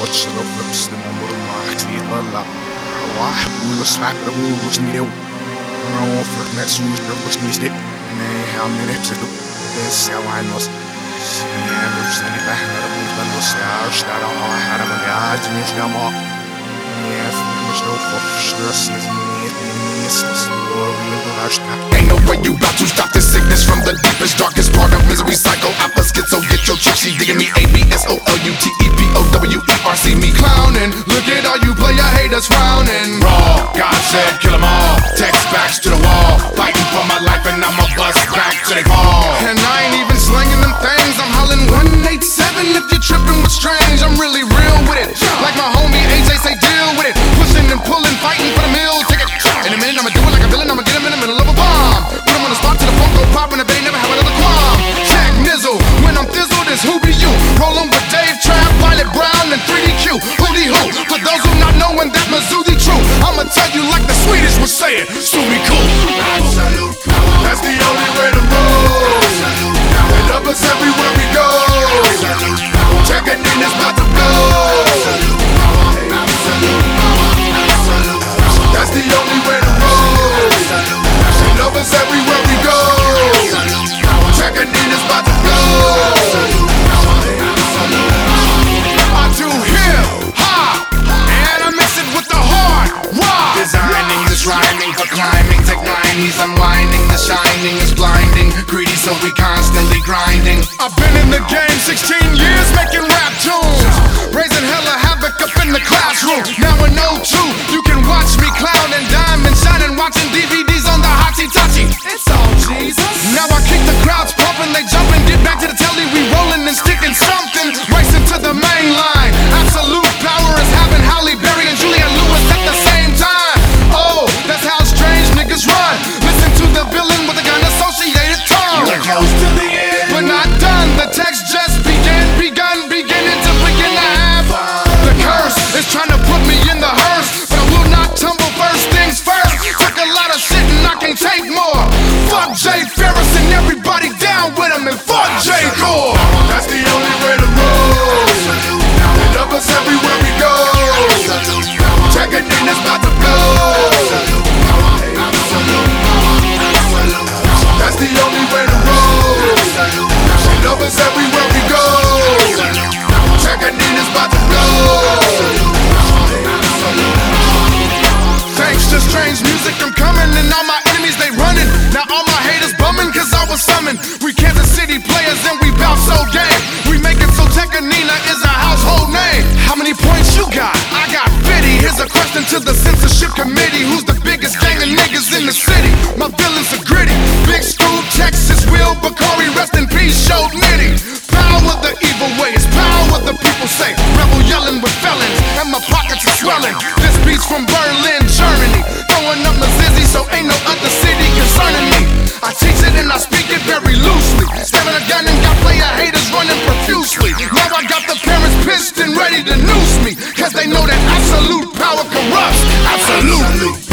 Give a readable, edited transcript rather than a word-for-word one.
وتشرب لبس العمر ما حكي طلع واحد ويسمع أبوه وسنيو وفرق ناس ويشرب وسنيستي ما هم نفسه بس يا وعن وصل سيام وشتني بحنا ربوش بنوص يا اشترى واحد من قاعد مش ما مش لو فرش درس Ain't no way you bout to stop this sickness from the deepest, darkest part of misery. Psycho, alpha, schizo, get your chick, she digging me. ABSOLUTEPOWERC, me clowning. Look at all you player haters frowning. Raw, God said kill them all. Text backs to the wall. Fighting for my life and I'ma bust back till they fall. And I ain't even slinging them things. I'm hollering 187 if you're tripping with strange. I'm really real with it. Like my homie AJ say deal with it. Pushing and pulling, fighting for the meal ticket. In a minute I'ma do it like a villain, I'ma get him in the middle of a bomb. Put him on the spot till the phone go pop and the bay never have another qualm. Jack Nizzle, when I'm thizzled it's who be you. Rollin' with Dave Trap, Violet Brown and 3DQ. Who-de who, for those who not knowing that Mazzuzi true, I'ma tell you like the Swedish would say it, Sumi cool. Absolute power, that's the only way to roll. They love us everywhere we go. Checking in is about to blow. That's the only way to roll. They love us everywhere we go. Checking in is about to blow. I do hip hop, and I mix it with the hard rock. Designing this rhyming for climbing, take 9, he's unwinding. The shining is blinding, greedy so we constantly grinding. I've been in the game 16 years making rap tunes, raising hella havoc up in the classroom. Now in 02, you can watch me clown and diamond shining, watching DVDs on the Hotty-Totty. It's all Jesus. Now I keep the crowds pumping, they jumping, get back to the telly, we rolling and sticking something, racing to the main line. Absolute power is having Halle Berry and Julia Lewis at the same time. Oh, that's how strange niggas run. Listen to the villain with the gun-associated tongue. We're close to the end, we're not done. The text just beginning to begin to have. The curse is trying to put me in the hearse, but I will not tumble. First things first. Took a lot of shit and I can't take more. Fuck Jay Ferris and everybody down with him, and fuck Jay Gore. That's the only way to roll. They love us everywhere we go. Checking in is about to blow. That's the only way to roll. They love us everywhere we go. Checking in is about to blow. Thanks to strange music I'm coming, and all my enemies they running. Now all my haters bumming cause I was summoned. We Kansas City players and we bout so game. We make it so Tekanina is a household name. How many points you got? I got 50. Here's a question to the censorship committee. Who's the biggest gang of niggas in the city? My villains are gritty. Big School, Texas, Will Bakari, rest in peace, showed Nitty. Power the evil way, it's power the people say. Rebel yelling with felons, and my pockets are swelling. This beat's from Berlin, Germany. Throwing up Mazzuzi, so ain't no other city concerning me. I teach it and I speak it very loosely. Stabbing a gun and got player haters running profusely. Now I got the parents pissed and ready to noose me, cause they know that absolute power corrupts. Absolutely.